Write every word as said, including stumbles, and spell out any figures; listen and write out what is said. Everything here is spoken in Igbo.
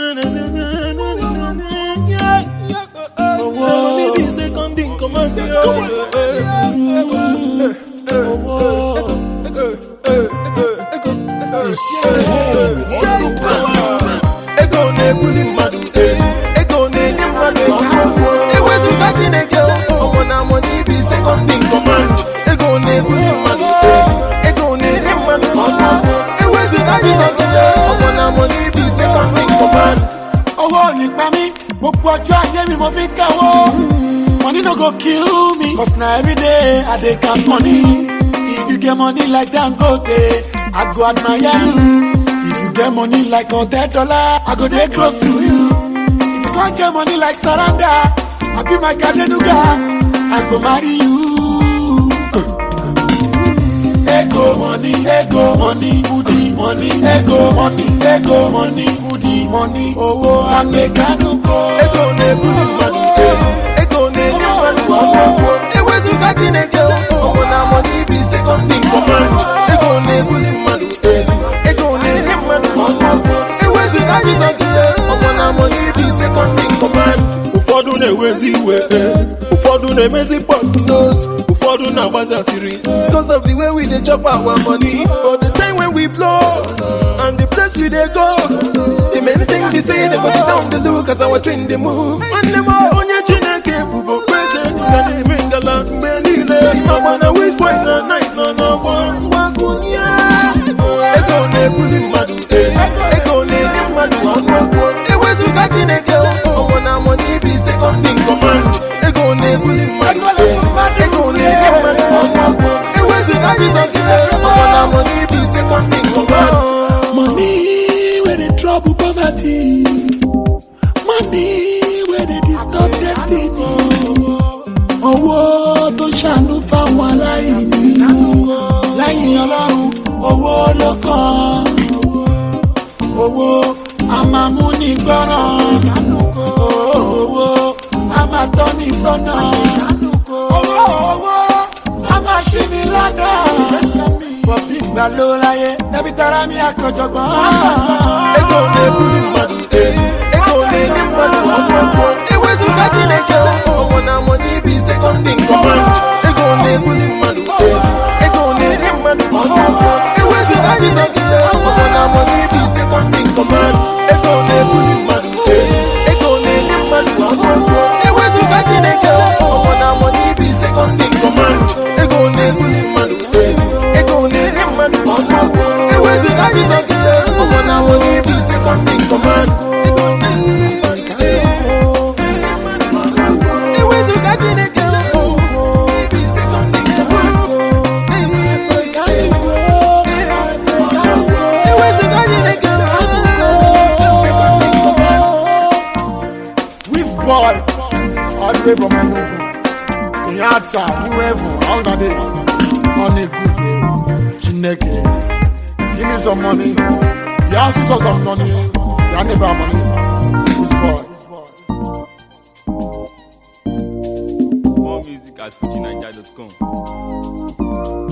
Money be second in command. Ego ne buli madu, ego ne ni madu. Ewe zu kati ne ke o na money be second in command. Ego ne buli madu, ego ne ni madu. Ewe zu kati ne ke o na money be second in command. Owo ni pa mi, gbogbo ọjọ́ ayé mi mo fi kẹ́wọ́. Money no go kill me, cause na every day I dey count money. If you get money like Dangote, I go admire you. If you get money like one dollar, I go dey close to you. If you can't get money like Saranda, I be my Kadenuga, I go marry you. Ego money, ego money, booty money, ego money, ego money, booty money, owo amekanuko. Ego ne buli madu, ego ne ni madu. Ewe zu kati ne ke o na money be second in command. Ego ne buli madu, ego ne ni madu. Ewe zu kati ne ke o na money be second in command. Ụfọdụ na-ewezi iwe, ụfọdụ na-emezi pọtụnos, ụfọdụ na-agbazi asịrị. Because of the way we dey chop our money, or the time when we blow, and the place we dey go. The main thing they say, they go sit down the look as our train they move. And them all onye Chineke bubo present, na di mingala mbe niile. Mama na waste boy na night na na one wakunya. Ego ne buli madu, ego ne ni madu. Ewe zu ka Chineke o na money be second in command. Ego ne buli madu, ego ne ni madu. Ewe zu ka Chineke o na money be second in command. Money where they trouble poverty, money where they disturb destiny. Owó tó ṣàánú fáwọn aláìní, lẹ́yìn Ọlọ́run owó ló kàn. Owó a máa mú ní gbọ́ràn, owó a máa tọ́ ní sọ́nà. Owó owó a máa ṣí ní lọ́nà. Bọ̀bí ìgbà ló láyé, ẹbí tara mi àkànjọ̀gbọ́n. Ego ne buli madu, ego ne ni madu. Ewe zu ka Chineke o na money be second in command. Ego ne buli madu, ego ne ni madu. Ewe zu ka Chineke o na money be second in command. Ego ne buli madu, ego ne ni madu. Ewe zu ka Chineke o na money be second in command. Ego ne buli madu, ego ne ni madu. Ewe zu ka Chineke o na money be second in command. Boy, all the way from Enugu, Kenyatta, whoever, all that day, money good day, Chineke, give me some money, the houses or some money, the neighbor money, this boy. More music at fuji nigeria dot com.